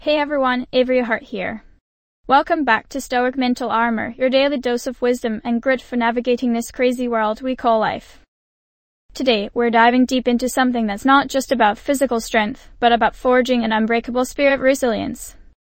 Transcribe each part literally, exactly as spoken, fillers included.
Hey everyone, Avery Hart here. Welcome back to Stoic Mental Armor, your daily dose of wisdom and grit for navigating this crazy world we call life. Today, we're diving deep into something that's not just about physical strength, but about forging an unbreakable spirit of resilience.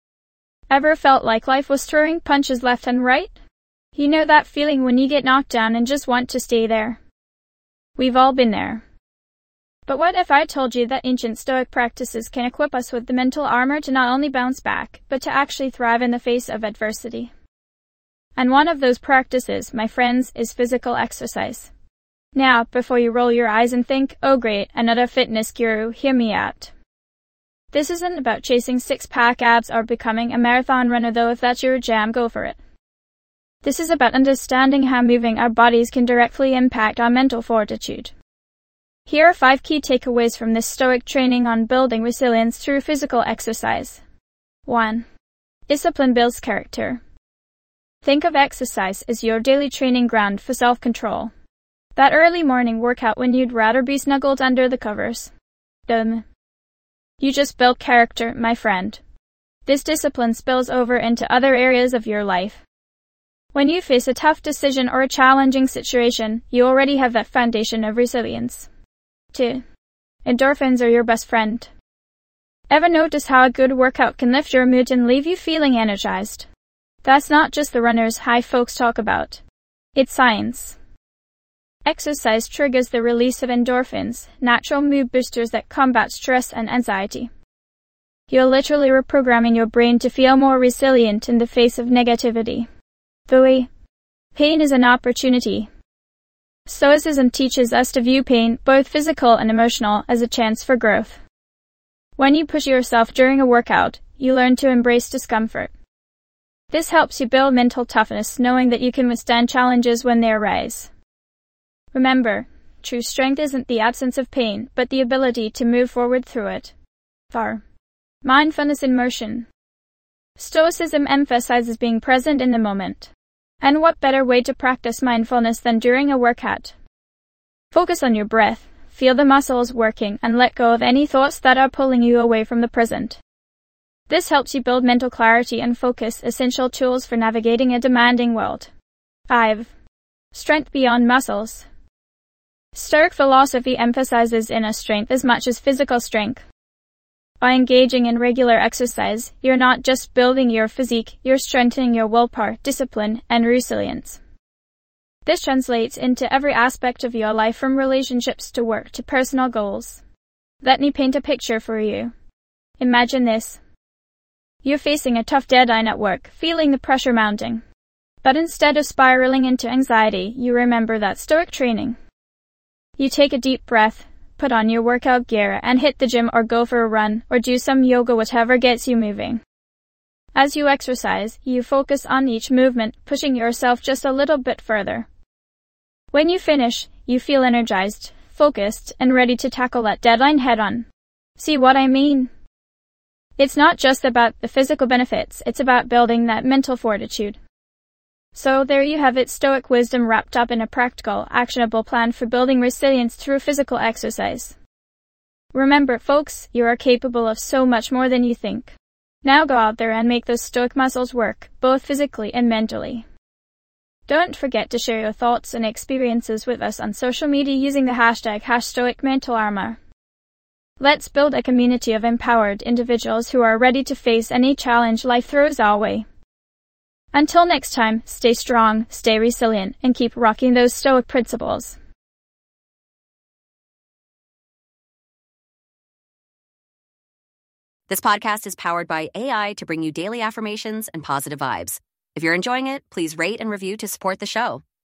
Ever felt like life was throwing punches left and right? You know that feeling when you get knocked down and just want to stay there. We've all been there. But what if I told you that ancient Stoic practices can equip us with the mental armor to not only bounce back, but to actually thrive in the face of adversity? And one of those practices, my friends, is physical exercise. Now, before you roll your eyes and think, oh great, another fitness guru, hear me out. This isn't about chasing six-pack abs or becoming a marathon runner, though if that's your jam, go for it. This is about understanding how moving our bodies can directly impact our mental fortitude. Here are five key takeaways from this Stoic training on building resilience through physical exercise. one. Discipline builds character. Think of exercise as your daily training ground for self-control. That early morning workout when you'd rather be snuggled under the covers. Dumb. You just built character, my friend. This discipline spills over into other areas of your life. When you face a tough decision or a challenging situation, you already have that foundation of resilience. two. Endorphins are your best friend. Ever notice how a good workout can lift your mood and leave you feeling energized? That's not just the runner's high folks talk about. It's science. Exercise triggers the release of endorphins, natural mood boosters that combat stress and anxiety. You're literally reprogramming your brain to feel more resilient in the face of negativity. three. Pain is an opportunity. Stoicism teaches us to view pain, both physical and emotional, as a chance for growth. When you push yourself during a workout, you learn to embrace discomfort. This helps you build mental toughness, knowing that you can withstand challenges when they arise. Remember, true strength isn't the absence of pain, but the ability to move forward through it. four. Mindfulness in motion. Stoicism emphasizes being present in the moment. And what better way to practice mindfulness than during a workout? Focus on your breath, feel the muscles working, and let go of any thoughts that are pulling you away from the present. This helps you build mental clarity and focus, essential tools for navigating a demanding world. five. Strength beyond muscles. Stoic philosophy emphasizes inner strength as much as physical strength. By engaging in regular exercise, you're not just building your physique, you're strengthening your willpower, discipline, and resilience. This translates into every aspect of your life, from relationships to work to personal goals. Let me paint a picture for you. Imagine this. You're facing a tough deadline at work, feeling the pressure mounting. But instead of spiraling into anxiety, you remember that Stoic training. You take a deep breath, put on your workout gear, and hit the gym or go for a run, or do some yoga, whatever gets you moving. As you exercise, you focus on each movement, pushing yourself just a little bit further. When you finish, you feel energized, focused, and ready to tackle that deadline head-on. See what I mean? It's not just about the physical benefits, it's about building that mental fortitude. So there you have it, Stoic wisdom wrapped up in a practical, actionable plan for building resilience through physical exercise. Remember, folks, you are capable of so much more than you think. Now go out there and make those Stoic muscles work, both physically and mentally. Don't forget to share your thoughts and experiences with us on social media using the hashtag #StoicMentalArmor. Let's build a community of empowered individuals who are ready to face any challenge life throws our way. Until next time, stay strong, stay resilient, and keep rocking those Stoic principles. This podcast is powered by A I to bring you daily affirmations and positive vibes. If you're enjoying it, please rate and review to support the show.